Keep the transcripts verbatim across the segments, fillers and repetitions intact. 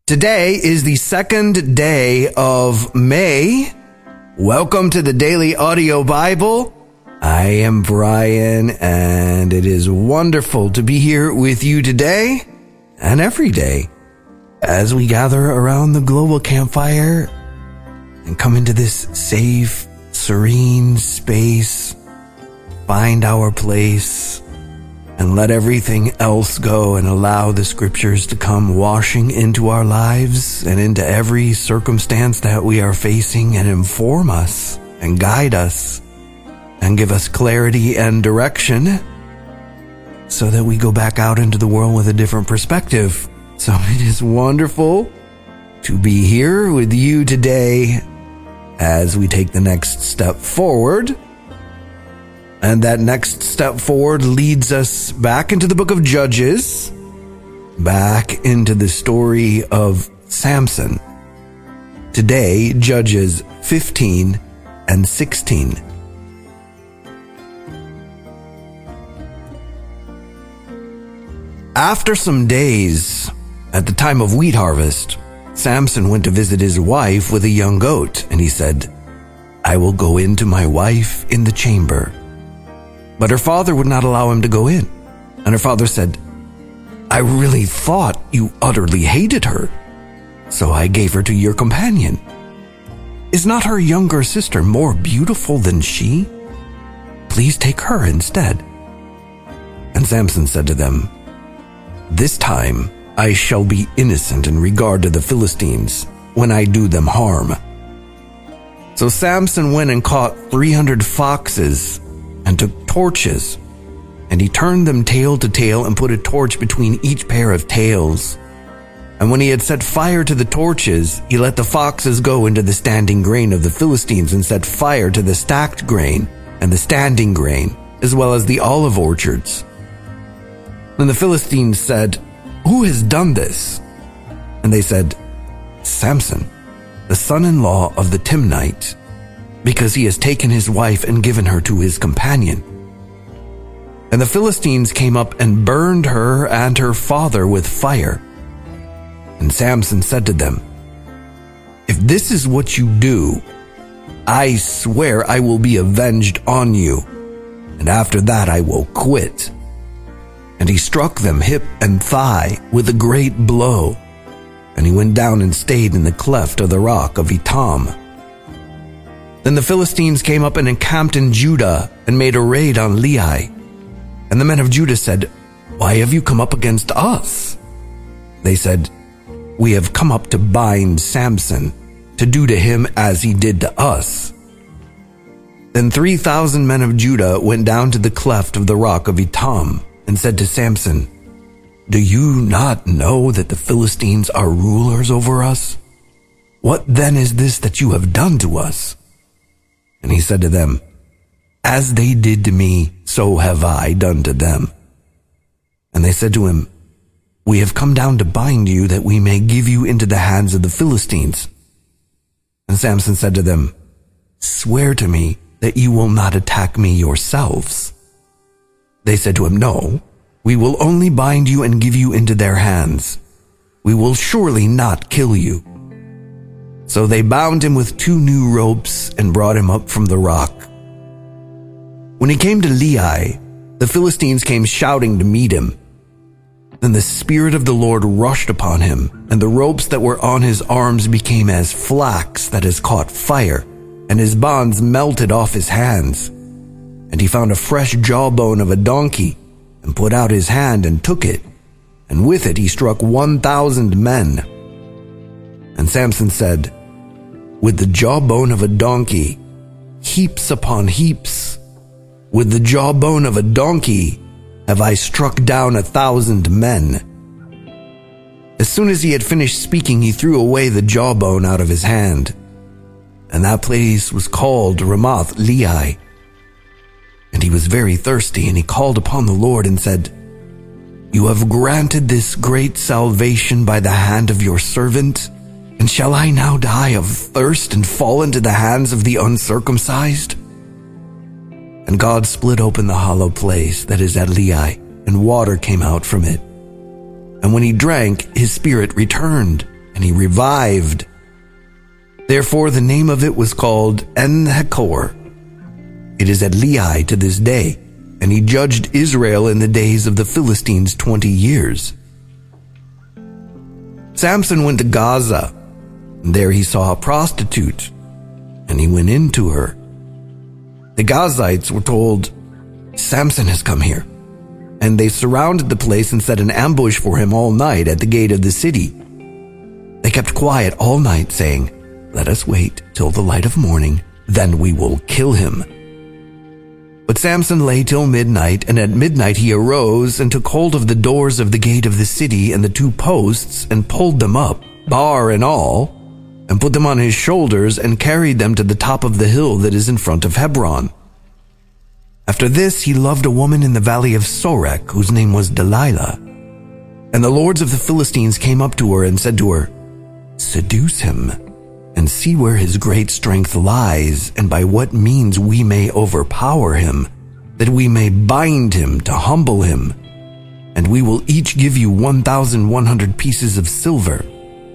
Today is the second day of May. Welcome to the Daily Audio Bible. I am Brian, and it is wonderful to be here with you today and every day as we gather around the global campfire and come into this safe, serene space, find our place, and let everything else go and allow the scriptures to come washing into our lives and into every circumstance that we are facing and inform us and guide us and give us clarity and direction so that we go back out into the world with a different perspective. So it is wonderful to be here with you today as we take the next step forward. And that next step forward leads us back into the book of Judges, back into the story of Samson. Today, Judges fifteen and sixteen. After some days, at the time of wheat harvest, Samson went to visit his wife with a young goat, and he said, "I will go in to my wife in the chamber." But her father would not allow him to go in. And her father said, "I really thought you utterly hated her, so I gave her to your companion. Is not her younger sister more beautiful than she? Please take her instead." And Samson said to them, "This time I shall be innocent in regard to the Philistines when I do them harm." So Samson went and caught three hundred foxes and took torches, and he turned them tail to tail and put a torch between each pair of tails. And when he had set fire to the torches, he let the foxes go into the standing grain of the Philistines and set fire to the stacked grain and the standing grain, as well as the olive orchards. Then the Philistines said, "Who has done this?" And they said, "Samson, the son-in-law of the Timnite, because he has taken his wife and given her to his companion." And the Philistines came up and burned her and her father with fire. And Samson said to them, "If this is what you do, I swear I will be avenged on you, and after that I will quit." And he struck them hip and thigh with a great blow, and he went down and stayed in the cleft of the rock of Etam. Then the Philistines came up and encamped in Judah and made a raid on Lehi. And the men of Judah said, "Why have you come up against us?" They said, "We have come up to bind Samson, to do to him as he did to us." Then three thousand men of Judah went down to the cleft of the rock of Etam and said to Samson, "Do you not know that the Philistines are rulers over us? What then is this that you have done to us?" And he said to them, "As they did to me, so have I done to them." And they said to him, "We have come down to bind you that we may give you into the hands of the Philistines." And Samson said to them, "Swear to me that you will not attack me yourselves." They said to him, "No, we will only bind you and give you into their hands. We will surely not kill you." So they bound him with two new ropes and brought him up from the rock. When he came to Lehi, the Philistines came shouting to meet him. Then the Spirit of the Lord rushed upon him, and the ropes that were on his arms became as flax that has caught fire, and his bonds melted off his hands. And he found a fresh jawbone of a donkey, and put out his hand and took it, and with it he struck one thousand men. And Samson said, "With the jawbone of a donkey, heaps upon heaps, with the jawbone of a donkey have I struck down a thousand men." As soon as he had finished speaking, he threw away the jawbone out of his hand. And that place was called Ramoth Lehi. And he was very thirsty, and he called upon the Lord and said, "You have granted this great salvation by the hand of your servant, and shall I now die of thirst and fall into the hands of the uncircumcised?" And God split open the hollow place that is at Lehi, and water came out from it. And when he drank, his spirit returned, and he revived. Therefore the name of it was called En-Hakkore. It is at Lehi to this day, and he judged Israel in the days of the Philistines twenty years. Samson went to Gaza, and there he saw a prostitute, and he went into her. The Gazites were told, "Samson has come here," and they surrounded the place and set an ambush for him all night at the gate of the city. They kept quiet all night, saying, "Let us wait till the light of morning, then we will kill him." But Samson lay till midnight, and at midnight he arose and took hold of the doors of the gate of the city and the two posts, and pulled them up, bar and all, and put them on his shoulders, and carried them to the top of the hill that is in front of Hebron. After this he loved a woman in the valley of Sorek, whose name was Delilah. And the lords of the Philistines came up to her and said to her, "Seduce him, and see where his great strength lies, and by what means we may overpower him, that we may bind him to humble him, and we will each give you one thousand one hundred pieces of silver."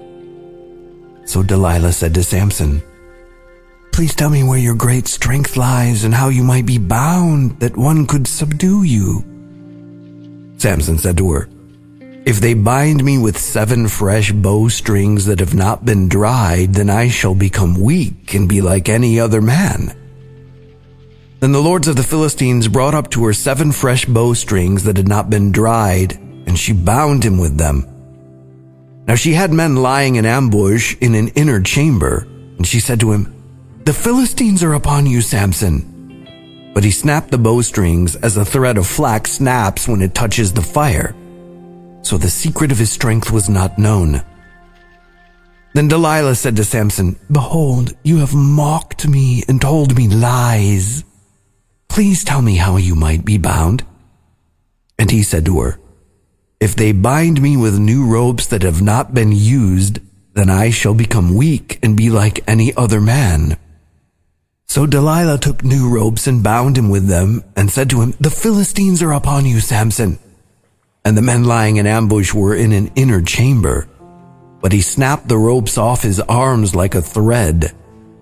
So Delilah said to Samson, "Please tell me where your great strength lies, and how you might be bound, that one could subdue you." Samson said to her, "If they bind me with seven fresh bowstrings that have not been dried, then I shall become weak and be like any other man." Then the lords of the Philistines brought up to her seven fresh bowstrings that had not been dried, and she bound him with them. Now she had men lying in ambush in an inner chamber, and she said to him, "The Philistines are upon you, Samson." But he snapped the bowstrings as a thread of flax snaps when it touches the fire. So the secret of his strength was not known. Then Delilah said to Samson, "Behold, you have mocked me and told me lies. Please tell me how you might be bound." And he said to her, "If they bind me with new ropes that have not been used, then I shall become weak and be like any other man." So Delilah took new ropes and bound him with them, and said to him, "The Philistines are upon you, Samson." And the men lying in ambush were in an inner chamber, but he snapped the ropes off his arms like a thread.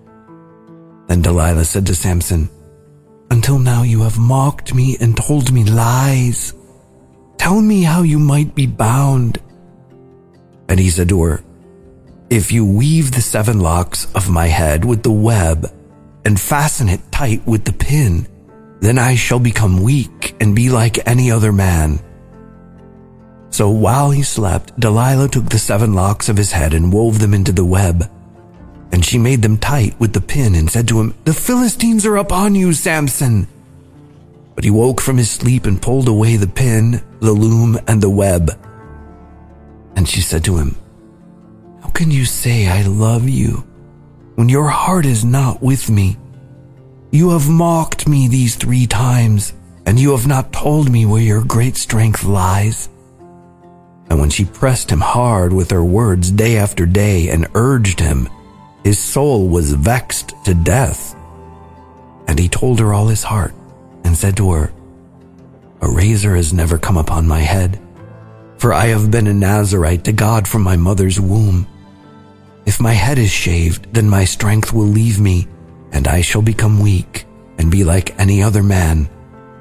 Then Delilah said to Samson, "Until now you have mocked me and told me lies. Tell me how you might be bound." And he said to her, "If you weave the seven locks of my head with the web and fasten it tight with the pin, then I shall become weak and be like any other man." So while he slept, Delilah took the seven locks of his head and wove them into the web. And she made them tight with the pin and said to him, "The Philistines are upon you, Samson." But he woke from his sleep and pulled away the pin, the loom, and the web. And she said to him, "How can you say I love you when your heart is not with me? You have mocked me these three times, and you have not told me where your great strength lies." And when she pressed him hard with her words day after day and urged him, his soul was vexed to death. And he told her all his heart and said to her, "A razor has never come upon my head, for I have been a Nazirite to God from my mother's womb. If my head is shaved, then my strength will leave me, and I shall become weak and be like any other man."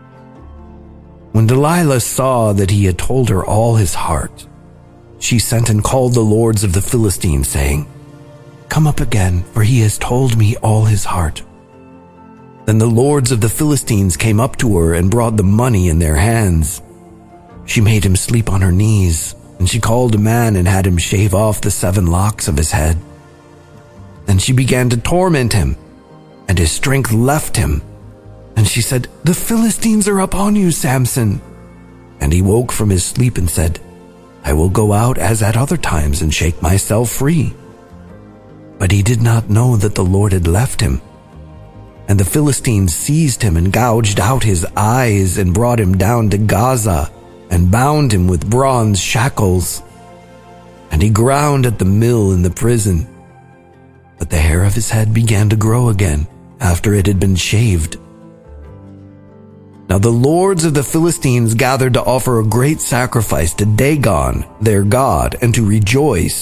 When Delilah saw that he had told her all his heart, she sent and called the lords of the Philistines, saying, "Come up again, for he has told me all his heart." Then the lords of the Philistines came up to her and brought the money in their hands. She made him sleep on her knees, and she called a man and had him shave off the seven locks of his head. Then she began to torment him, and his strength left him. And she said, "The Philistines are upon you, Samson." And he woke from his sleep and said, "I will go out as at other times and shake myself free." But he did not know that the Lord had left him. And the Philistines seized him and gouged out his eyes and brought him down to Gaza and bound him with bronze shackles. And he ground at the mill in the prison. But the hair of his head began to grow again after it had been shaved. Now the lords of the Philistines gathered to offer a great sacrifice to Dagon, their god, and to rejoice,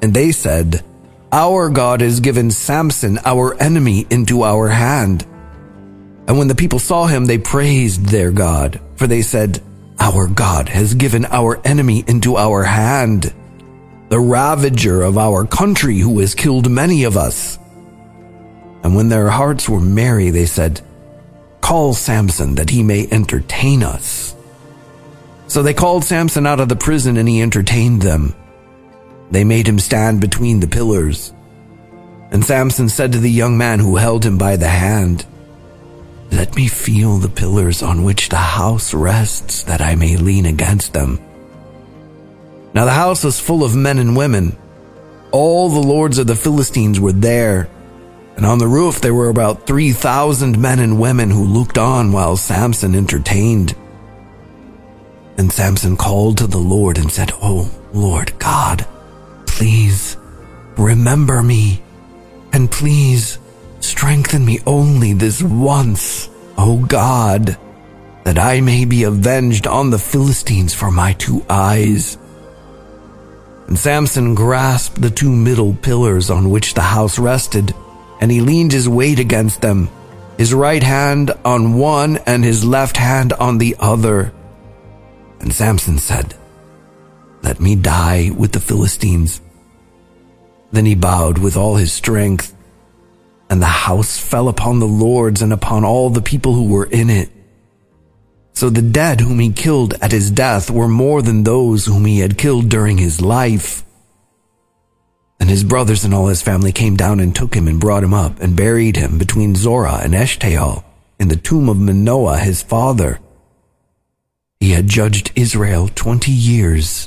And they said, "Our God has given Samson, our enemy, into our hand." And when the people saw him, they praised their God, for they said, "Our God has given our enemy into our hand, the ravager of our country who has killed many of us." And when their hearts were merry, they said, "Call Samson that he may entertain us." So they called Samson out of the prison, and he entertained them. They made him stand between the pillars. And Samson said to the young man who held him by the hand, "Let me feel the pillars on which the house rests, that I may lean against them." Now the house was full of men and women. All the lords of the Philistines were there, and on the roof there were about three thousand men and women who looked on while Samson entertained. And Samson called to the Lord and said, "Oh, Lord God, please remember me, and please strengthen me only this once, O God, that I may be avenged on the Philistines for my two eyes." And Samson grasped the two middle pillars on which the house rested, and he leaned his weight against them, his right hand on one and his left hand on the other. And Samson said, "Let me die with the Philistines." Then he bowed with all his strength, and the house fell upon the lords and upon all the people who were in it. So the dead whom he killed at his death were more than those whom he had killed during his life. And his brothers and all his family came down and took him and brought him up and buried him between Zorah and Eshtaol in the tomb of Manoah his father. He had judged Israel twenty years.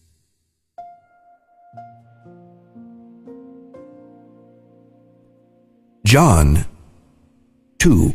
John two.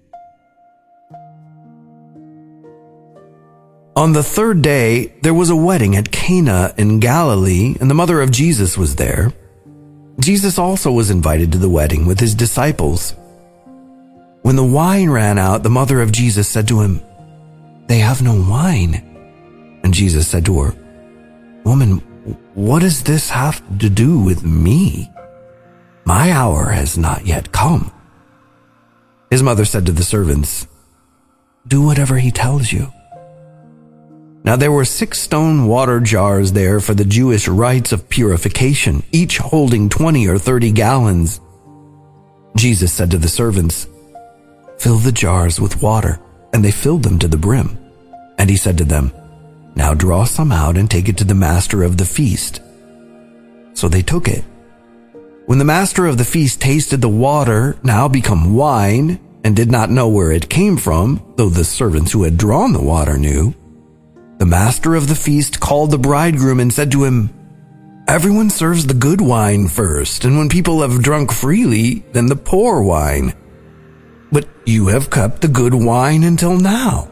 On the third day, there was a wedding at Cana in Galilee, and the mother of Jesus was there. Jesus also was invited to the wedding with his disciples. When the wine ran out, the mother of Jesus said to him, "They have no wine." And Jesus said to her, "Woman, what does this have to do with me? My hour has not yet come." His mother said to the servants, "Do whatever he tells you." Now there were six stone water jars there for the Jewish rites of purification, each holding twenty or thirty gallons. Jesus said to the servants, "Fill the jars with water," and they filled them to the brim. And he said to them, "Now draw some out and take it to the master of the feast." So they took it. When the master of the feast tasted the water, now become wine, and did not know where it came from, though the servants who had drawn the water knew, the master of the feast called the bridegroom and said to him, "Everyone serves the good wine first, and when people have drunk freely, then the poor wine. But you have kept the good wine until now."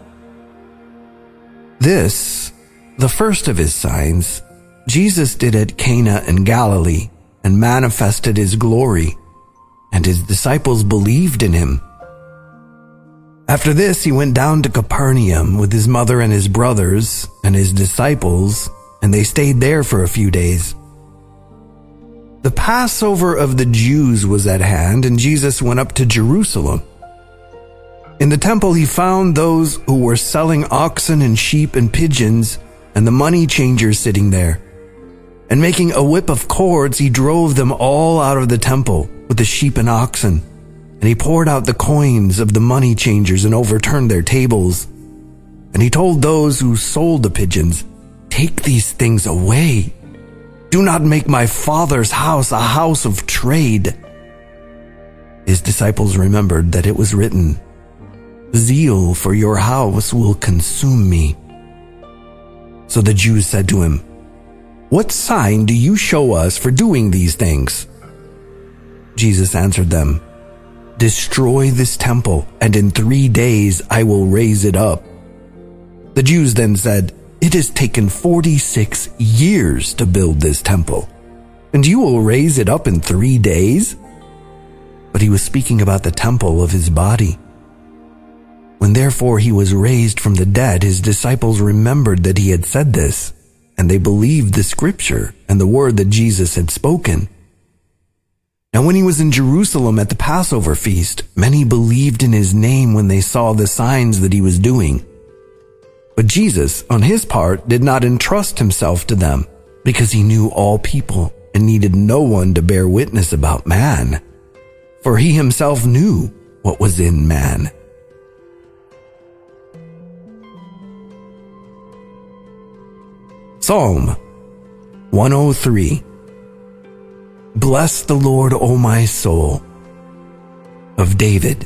This, the first of his signs, Jesus did at Cana in Galilee, and manifested his glory, and his disciples believed in him. After this, he went down to Capernaum with his mother and his brothers and his disciples, and they stayed there for a few days. The Passover of the Jews was at hand, and Jesus went up to Jerusalem. In the temple he found those who were selling oxen and sheep and pigeons, and the money changers sitting there. And making a whip of cords, he drove them all out of the temple with the sheep and oxen. And he poured out the coins of the money changers and overturned their tables. And he told those who sold the pigeons, "Take these things away. Do not make my Father's house a house of trade." His disciples remembered that it was written, "Zeal for your house will consume me." So the Jews said to him, "What sign do you show us for doing these things?" Jesus answered them, "Destroy this temple, and in three days I will raise it up." The Jews then said, "It has taken forty-six years to build this temple, and you will raise it up in three days?" But he was speaking about the temple of his body. When therefore he was raised from the dead, his disciples remembered that he had said this, and they believed the scripture and the word that Jesus had spoken. Now when he was in Jerusalem at the Passover feast, many believed in his name when they saw the signs that he was doing. But Jesus, on his part, did not entrust himself to them, because he knew all people and needed no one to bear witness about man, for he himself knew what was in man. Psalm one oh three. Bless the Lord, O my soul, of David.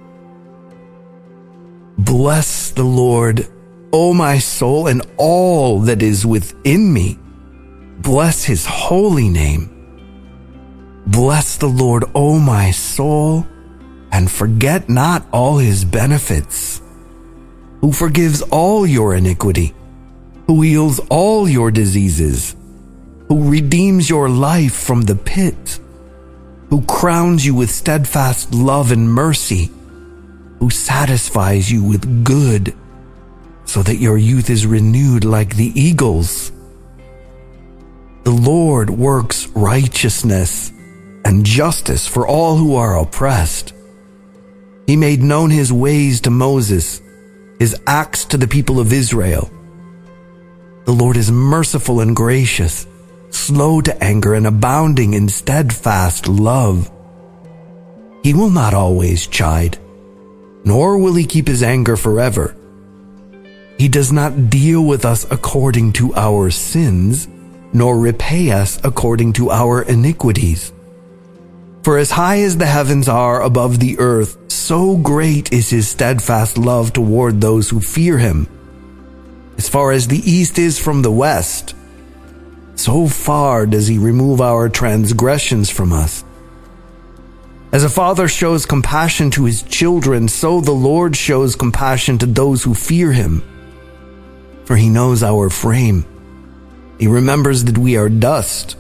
Bless the Lord, O my soul, and all that is within me. Bless his holy name. Bless the Lord, O my soul, and forget not all his benefits, who forgives all your iniquity, who heals all your diseases, who redeems your life from the pit, who crowns you with steadfast love and mercy, who satisfies you with good, so that your youth is renewed like the eagles. The Lord works righteousness and justice for all who are oppressed. He made known his ways to Moses, his acts to the people of Israel. The Lord is merciful and gracious, slow to anger and abounding in steadfast love. He will not always chide, nor will he keep his anger forever. He does not deal with us according to our sins, nor repay us according to our iniquities. For as high as the heavens are above the earth, so great is his steadfast love toward those who fear him. As far as the east is from the west, so far does he remove our transgressions from us. As a father shows compassion to his children, so the Lord shows compassion to those who fear him. For he knows our frame. He remembers that we are dust.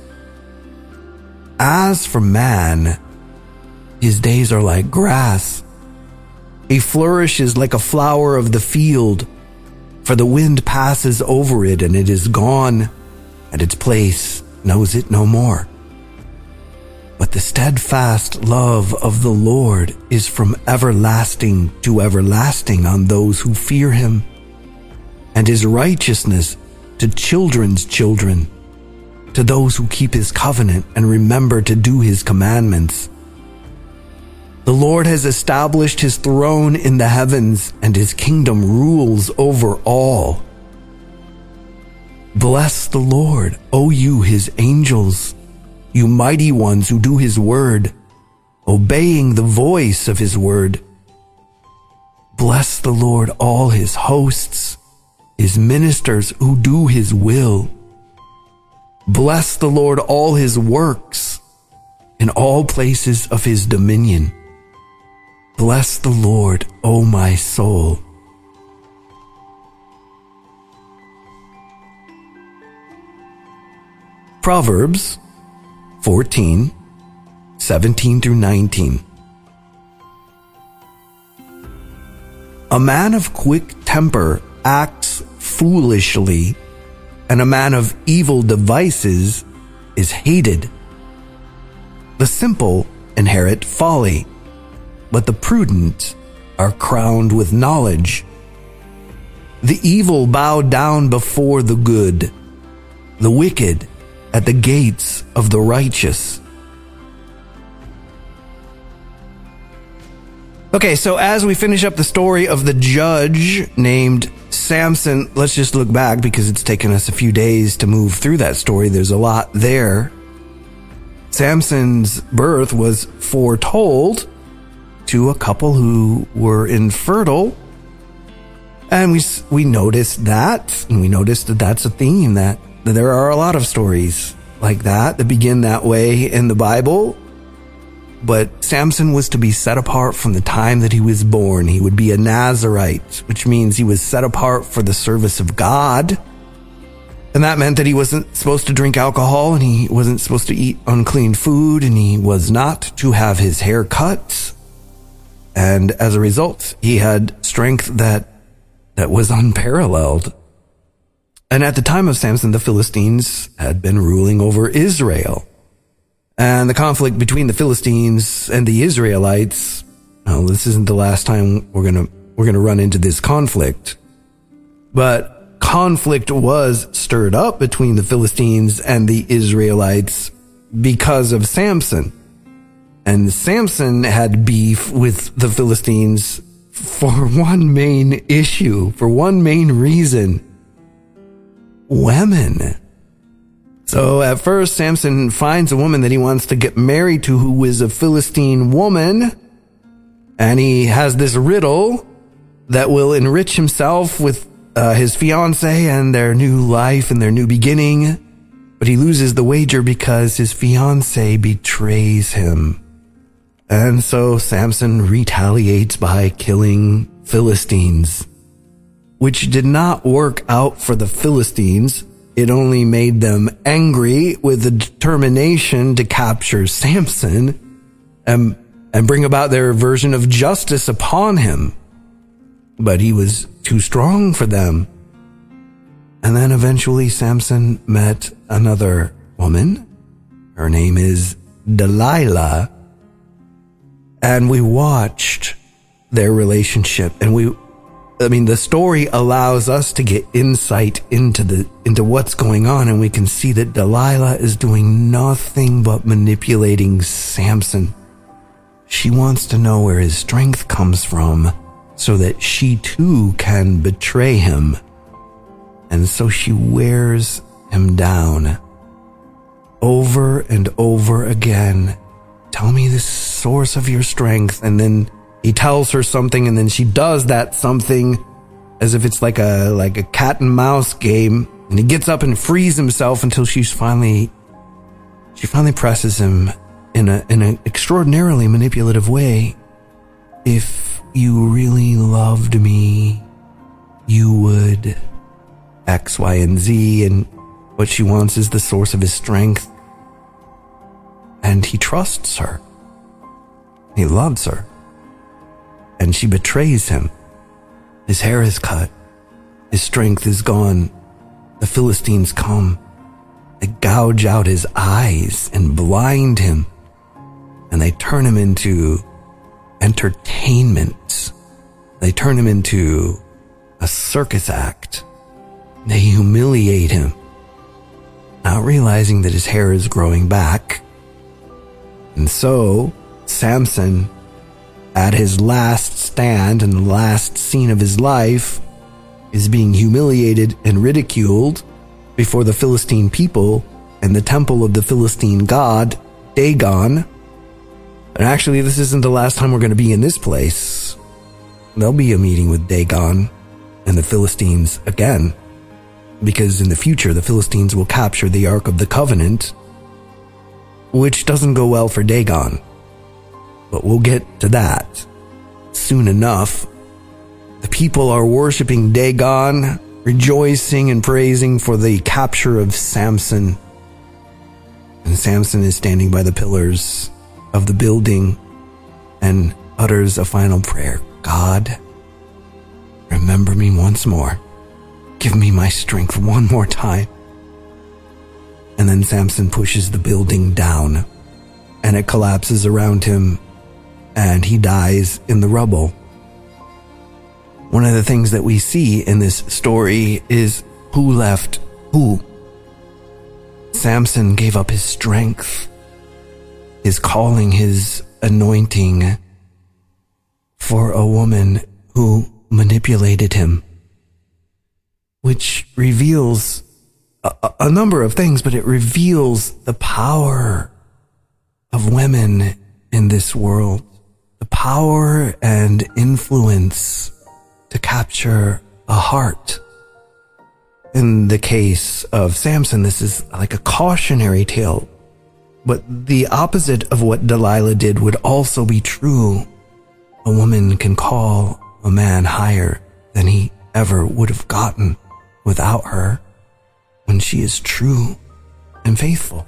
As for man, his days are like grass. He flourishes like a flower of the field, for the wind passes over it and it is gone, and its place knows it no more. But the steadfast love of the Lord is from everlasting to everlasting on those who fear him, and his righteousness to children's children, to those who keep his covenant and remember to do his commandments. The Lord has established his throne in the heavens, and his kingdom rules over all. Bless the Lord, O you his angels, you mighty ones who do his word, obeying the voice of his word. Bless the Lord, all his hosts, his ministers who do his will. Bless the Lord, all his works, in all places of his dominion. Bless the Lord, O my soul. Proverbs fourteen, seventeen through nineteen. A man of quick temper acts foolishly, and a man of evil devices is hated. The simple inherit folly, but the prudent are crowned with knowledge. The evil bow down before the good, the wicked at the gates of the righteous. Okay, so as we finish up the story of the judge named Samson, let's just look back because it's taken us a few days to move through that story. There's a lot there. Samson's birth was foretold to a couple who were infertile. And we we noticed that, and we noticed that that's a theme, that, that there are a lot of stories like that that begin that way in the Bible. But Samson was to be set apart from the time that he was born. He would be a Nazirite, which means he was set apart for the service of God. And that meant that he wasn't supposed to drink alcohol, and he wasn't supposed to eat unclean food, and he was not to have his hair cut. And as a result, he had strength that that was unparalleled. And at the time of Samson, the Philistines had been ruling over Israel. And the conflict between the Philistines and the Israelites, well, this isn't the last time we're gonna, we're gonna run into this conflict. But conflict was stirred up between the Philistines and the Israelites because of Samson. And Samson had beef with the Philistines for one main issue, for one main reason. Women. So at first, Samson finds a woman that he wants to get married to who is a Philistine woman. And he has this riddle that will enrich himself with uh, his fiancée and their new life and their new beginning. But he loses the wager because his fiancée betrays him. And so Samson retaliates by killing Philistines, which did not work out for the Philistines. It only made them angry with the determination to capture Samson and, and bring about their version of justice upon him. But he was too strong for them. And then eventually Samson met another woman. Her name is Delilah. And we watched their relationship, and we, I mean, the story allows us to get insight into the, into what's going on, and we can see that Delilah is doing nothing but manipulating Samson. She wants to know where his strength comes from so that she too can betray him. And so she wears him down over and over again. Tell me the source of your strength. And then he tells her something, and then she does that something as if it's like a like a cat and mouse game. And he gets up and frees himself until she's finally she finally presses him in a in an extraordinarily manipulative way. If you really loved me, you would X, Y, and Z. And what she wants is the source of his strength. And he trusts her. He loves her. And she betrays him. His hair is cut. His strength is gone. The Philistines come. They gouge out his eyes and blind him. And they turn him into entertainment. They turn him into a circus act. They humiliate him, not realizing that his hair is growing back. And so, Samson, at his last stand and the last scene of his life, is being humiliated and ridiculed before the Philistine people and the temple of the Philistine god, Dagon. And actually, this isn't the last time we're going to be in this place. There'll be a meeting with Dagon and the Philistines again, because in the future, the Philistines will capture the Ark of the Covenant, which doesn't go well for Dagon. But we'll get to that soon enough. The people are worshiping Dagon, rejoicing and praising for the capture of Samson. And Samson is standing by the pillars of the building and utters a final prayer. God, remember me once more. Give me my strength one more time. And then Samson pushes the building down, and it collapses around him, and he dies in the rubble. One of the things that we see in this story is who left who. Samson gave up his strength, his calling, his anointing for a woman who manipulated him, which reveals a, a number of things, but it reveals the power of women in this world, the power and influence to capture a heart. In the case of Samson, this is like a cautionary tale, but the opposite of what Delilah did would also be true. A woman can call a man higher than he ever would have gotten without her when she is true and faithful.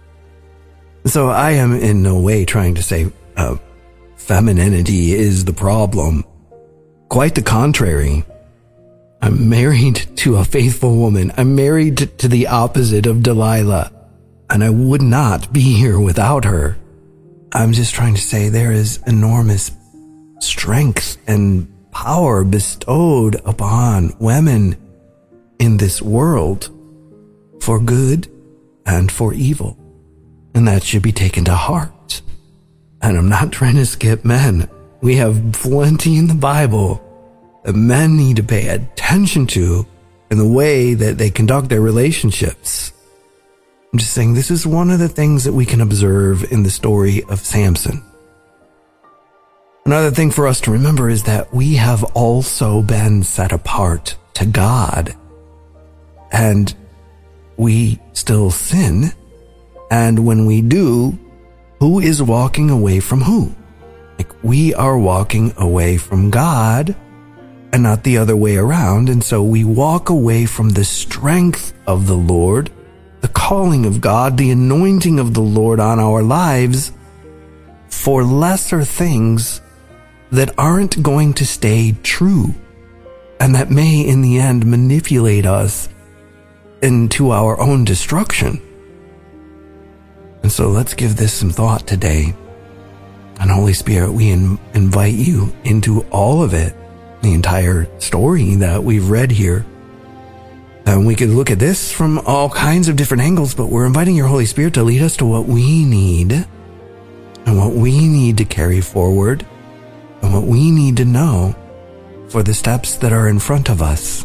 So I am in no way trying to say uh, femininity is the problem. Quite the contrary. I'm married to a faithful woman. I'm married to the opposite of Delilah, and I would not be here without her. I'm just trying to say there is enormous strength and power bestowed upon women in this world for good and for evil. And that should be taken to heart. And I'm not trying to skip men. We have plenty in the Bible that men need to pay attention to in the way that they conduct their relationships. I'm just saying this is one of the things that we can observe in the story of Samson. Another thing for us to remember is that we have also been set apart to God. And we still sin. And when we do, who is walking away from who? Like, we are walking away from God and not the other way around. And so we walk away from the strength of the Lord, the calling of God, the anointing of the Lord on our lives for lesser things that aren't going to stay true and that may in the end manipulate us into our own destruction. And so let's give this some thought today. And Holy Spirit, we in- invite you into all of it, the entire story that we've read here. And we could look at this from all kinds of different angles, but we're inviting your Holy Spirit to lead us to what we need and what we need to carry forward and what we need to know for the steps that are in front of us.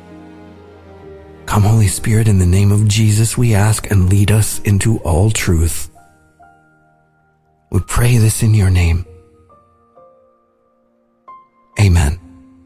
Come, Holy Spirit, in the name of Jesus, we ask, and lead us into all truth. We pray this in your name. Amen.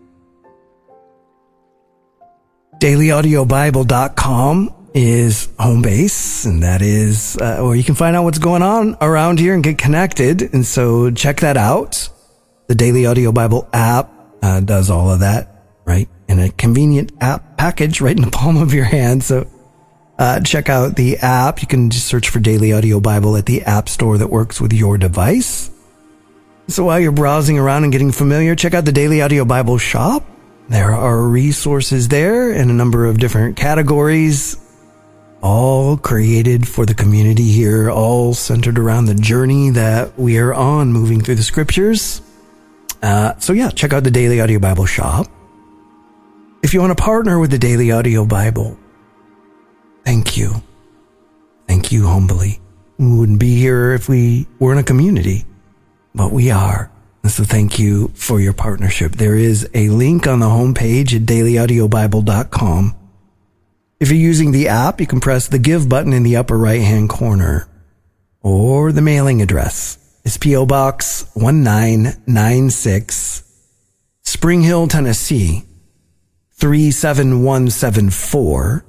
daily audio bible dot com is home base, and that is uh, where you can find out what's going on around here and get connected. And so check that out. The Daily Audio Bible app uh, does all of that, right? In a convenient app package right in the palm of your hand. So uh, check out the app. You can just search for Daily Audio Bible at the app store that works with your device. So while you're browsing around and getting familiar, check out the Daily Audio Bible shop. There are resources there in a number of different categories, all created for the community here, all centered around the journey that we are on moving through the scriptures. Uh, so yeah, check out the Daily Audio Bible shop. If you want to partner with the Daily Audio Bible, thank you. Thank you humbly. We wouldn't be here if we weren't a community, but we are. And so thank you for your partnership. There is a link on the homepage at daily audio bible dot com. If you're using the app, you can press the Give button in the upper right-hand corner. Or the mailing address is P O Box one nine nine six, Spring Hill, Tennessee, three seven one seven four.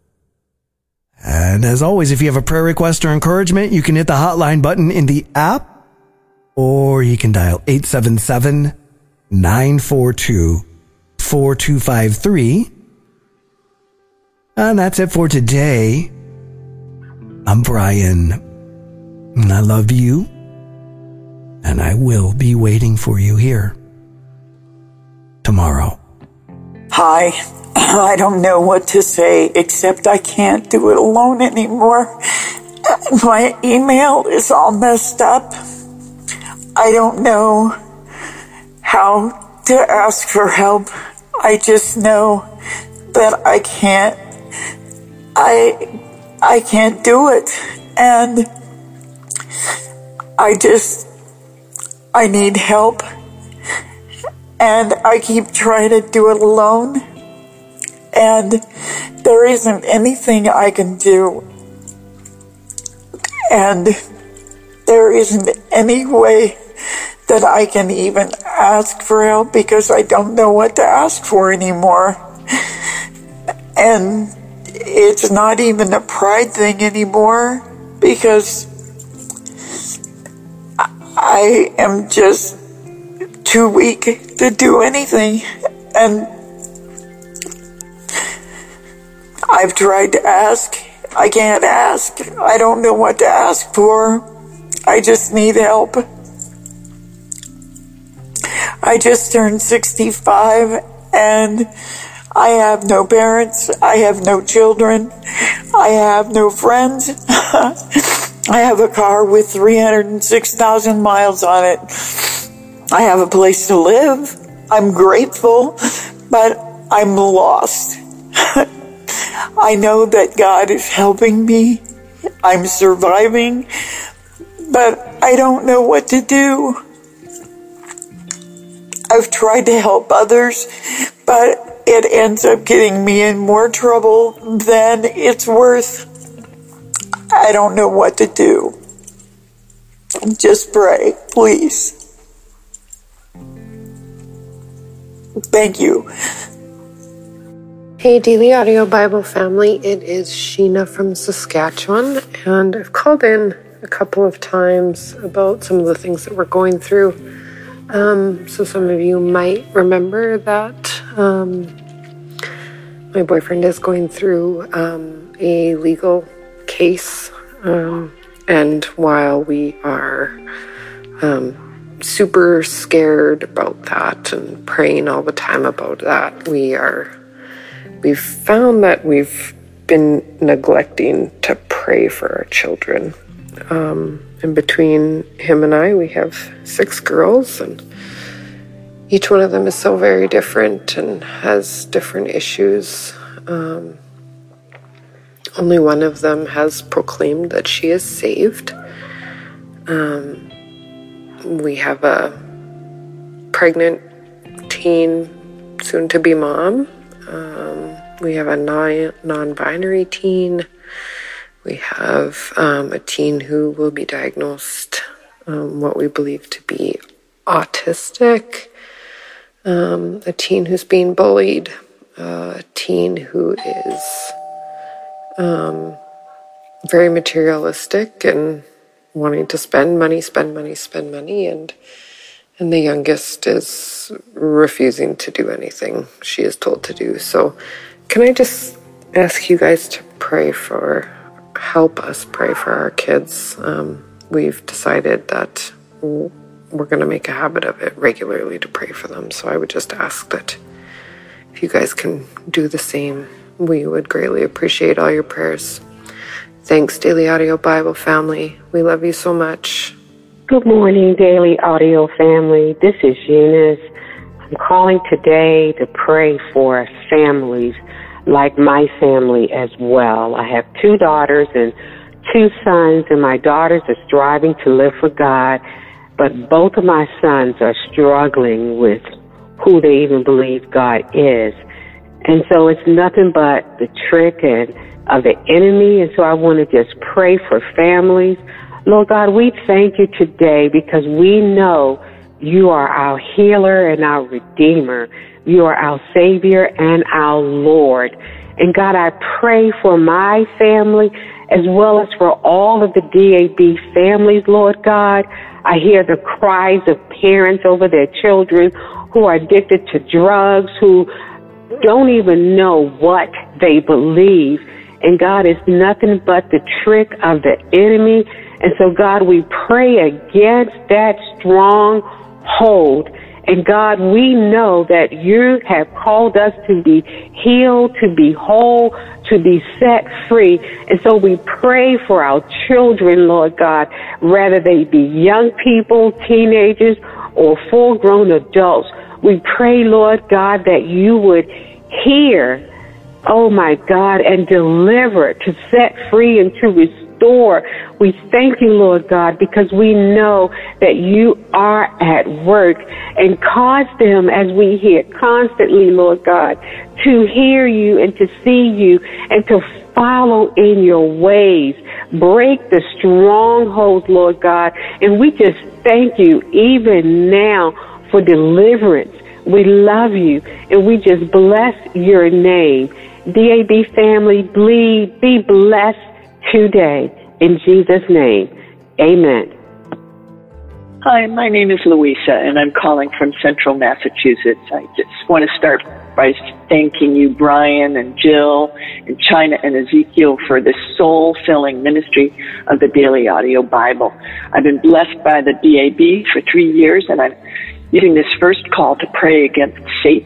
And as always, if you have a prayer request or encouragement, you can hit the hotline button in the app, or you can dial eight seven seven, nine four two, four two five three. And that's it for today. I'm Brian, and I love you, and I will be waiting for you here tomorrow. Hi, I don't know what to say except I can't do it alone anymore. My email is all messed up. I don't know how to ask for help. I just know that I can't, I, I can't do it. And I just, I need help. And I keep trying to do it alone. And there isn't anything I can do. And there isn't any way that I can even ask for help because I don't know what to ask for anymore. And it's not even a pride thing anymore because I am just too weak to do anything. And I've tried to ask. I can't ask. I don't know what to ask for. I just need help. I just turned sixty-five and I have no parents. I have no children. I have no friends. I have a car with three hundred six thousand miles on it. I have a place to live. I'm grateful, but I'm lost. I know that God is helping me. I'm surviving, but I don't know what to do. I've tried to help others, but it ends up getting me in more trouble than it's worth. I don't know what to do. Just pray, please. Thank you. Hey, Daily Audio Bible family. It is Sheena from Saskatchewan, and I've called in a couple of times about some of the things that we're going through. Um, so some of you might remember that um, my boyfriend is going through um, a legal case, um, and while we are um, super scared about that and praying all the time about that, we are we've found that we've been neglecting to pray for our children. Um, and between him and I, we have six girls, and each one of them is so very different and has different issues. Um, only one of them has proclaimed that she is saved. Um, we have a pregnant teen, soon-to-be mom. Um, we have a non- non-binary teen. We have um, a teen who will be diagnosed um, what we believe to be autistic, um, a teen who's being bullied, uh, a teen who is um, very materialistic and wanting to spend money, spend money, spend money, and and the youngest is refusing to do anything she is told to do. So can I just ask you guys to pray for, help us pray for our kids. Um, we've decided that we're going to make a habit of it regularly to pray for them. So I would just ask that if you guys can do the same, we would greatly appreciate all your prayers. Thanks, Daily Audio Bible family. We love you so much. Good morning, Daily Audio family. This is Eunice. I'm calling today to pray for families like my family as well. I have two daughters and two sons, and my daughters are striving to live for God, but both of my sons are struggling with who they even believe God is. And so it's nothing but the trick and of the enemy, and so I want to just pray for families. Lord God, we thank you today because we know you are our healer and our redeemer. You are our Savior and our Lord. And God, I pray for my family as well as for all of the D A B families, Lord God. I hear the cries of parents over their children who are addicted to drugs, who don't even know what they believe. And God, is nothing but the trick of the enemy. And so, God, we pray against that stronghold. And God, we know that you have called us to be healed, to be whole, to be set free. And so we pray for our children, Lord God, whether they be young people, teenagers, or full-grown adults. We pray, Lord God, that you would hear, oh my God, and deliver, to set free and to restore. We thank you, Lord God, because we know that you are at work, and cause them, as we hear constantly, Lord God, to hear you and to see you and to follow in your ways. Break the strongholds, Lord God, and we just thank you even now for deliverance. We love you, and we just bless your name. D A B family, bleed, be blessed today. In Jesus' name, amen. Hi, my name is Louisa, and I'm calling from Central Massachusetts. I just want to start by thanking you, Brian and Jill and China and Ezekiel, for the soul-filling ministry of the Daily Audio Bible. I've been blessed by the D A B for three years, and I'm using this first call to pray against Satan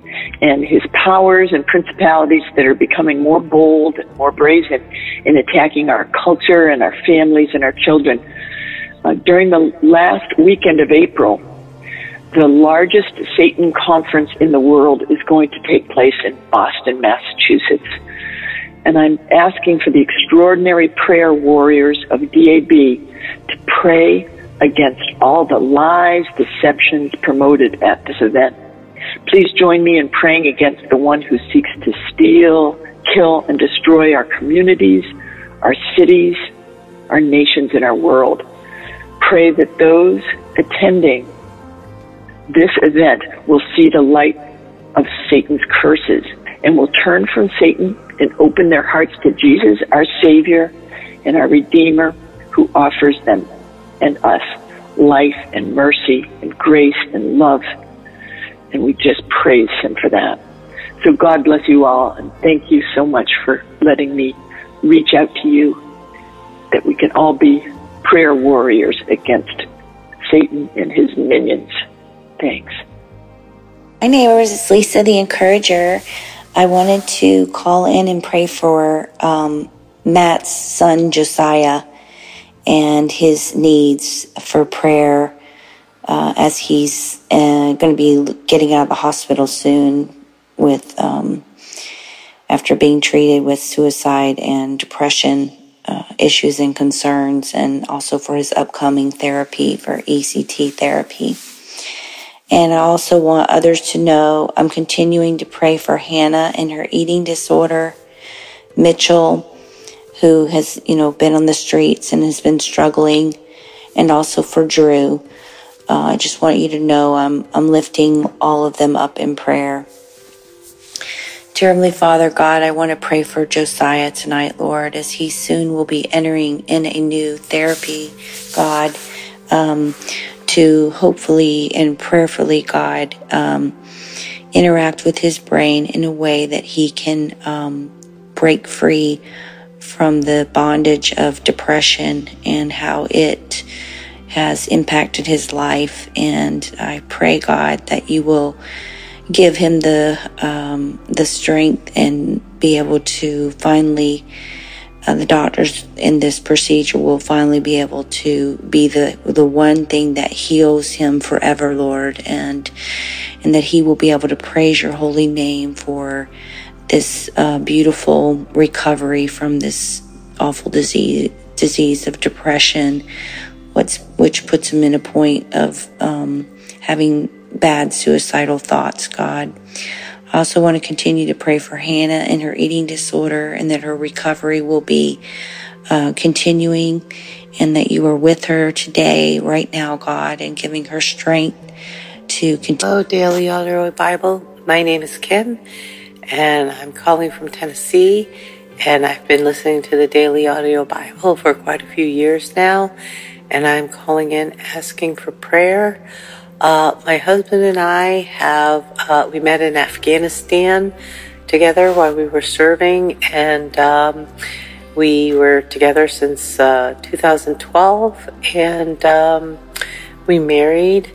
and his powers and principalities that are becoming more bold and more brazen in attacking our culture and our families and our children. Uh, during the last weekend of April, the largest Satan conference in the world is going to take place in Boston, Massachusetts. And I'm asking for the extraordinary prayer warriors of D A B to pray against all the lies, deceptions promoted at this event. Please join me in praying against the one who seeks to steal, kill, and destroy our communities, our cities, our nations, and our world. Pray that those attending this event will see the light of Satan's curses and will turn from Satan and open their hearts to Jesus, our Savior and our Redeemer, who offers them and us life and mercy and grace and love. And we just praise him for that. So God bless you all, and thank you so much for letting me reach out to you, that we can all be prayer warriors against Satan and his minions. Thanks. Hi neighbors, it's Lisa the Encourager. I wanted to call in and pray for um, Matt's son Josiah and his needs for prayer uh, as he's uh, going to be getting out of the hospital soon with um, after being treated with suicide and depression uh, issues and concerns, and also for his upcoming therapy for E C T therapy. And I also want others to know I'm continuing to pray for Hannah and her eating disorder, Mitchell, who has, you know, been on the streets and has been struggling, and also for Drew. Uh, I just want you to know I'm I'm lifting all of them up in prayer. Dear Heavenly Father, God, I want to pray for Josiah tonight, Lord, as he soon will be entering in a new therapy, God, um, to hopefully and prayerfully, God, um, interact with his brain in a way that he can um, break free from the bondage of depression and how it has impacted his life. And I pray, God, that you will give him the um, the strength and be able to finally, uh, the doctors in this procedure will finally be able to be the the one thing that heals him forever, Lord, and and that he will be able to praise your holy name for this uh, beautiful recovery from this awful disease disease of depression, what's which puts him in a point of um, having bad suicidal thoughts, God. I also want to continue to pray for Hannah and her eating disorder, and that her recovery will be uh, continuing, and that you are with her today, right now, God, and giving her strength to continue. Hello, Daily Audio Bible. My name is Kim, and I'm calling from Tennessee, and I've been listening to the Daily Audio Bible for quite a few years now, and I'm calling in asking for prayer. Uh, my husband and I have, uh, we met in Afghanistan together while we were serving, and um, we were together since uh, two thousand twelve, and um, we married.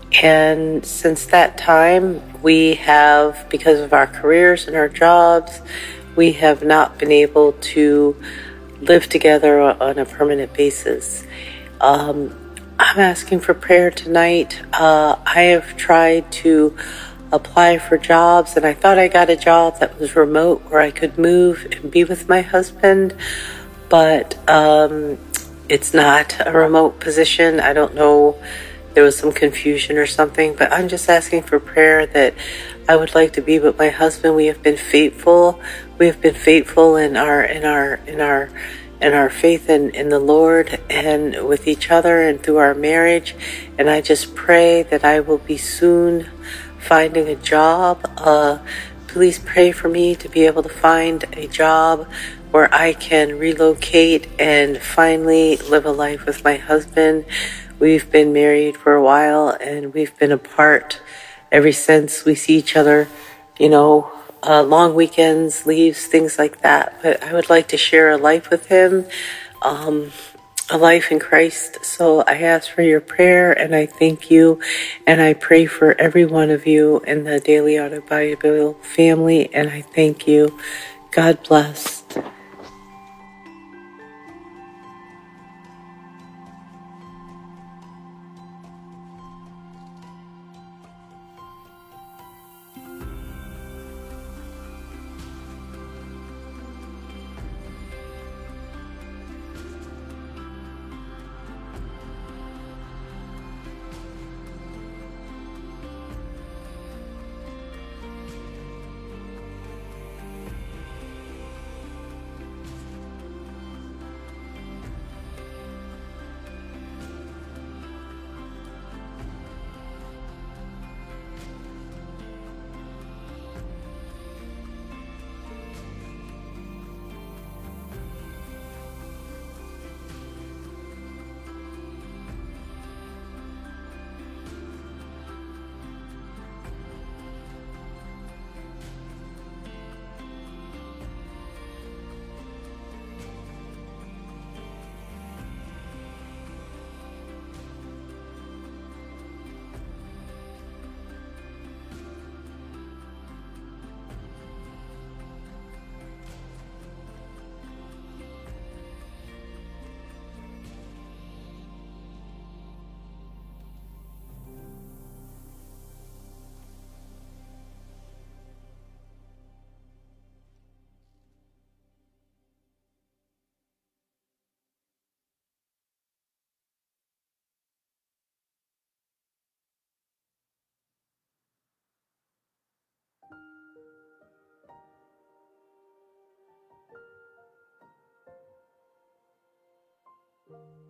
And since that time, we have, because of our careers and our jobs, we have not been able to live together on a permanent basis. Um, I'm asking for prayer tonight. Uh, I have tried to apply for jobs, and I thought I got a job that was remote where I could move and be with my husband, but um, it's not a remote position. I don't know. There was some confusion or something, but I'm just asking for prayer that I would like to be with my husband. We have been faithful. We have been faithful in our in our in our in our faith in, in the Lord and with each other and through our marriage. And I just pray that I will be soon finding a job. Uh, please pray for me to be able to find a job where I can relocate and finally live a life with my husband. We've been married for a while, and we've been apart ever since. We see each other, you know, uh, long weekends, leaves, things like that. But I would like to share a life with him. Um, a life in Christ. So I ask for your prayer, and I thank you, and I pray for every one of you in the Daily Audio Bible family, and I thank you. God bless. you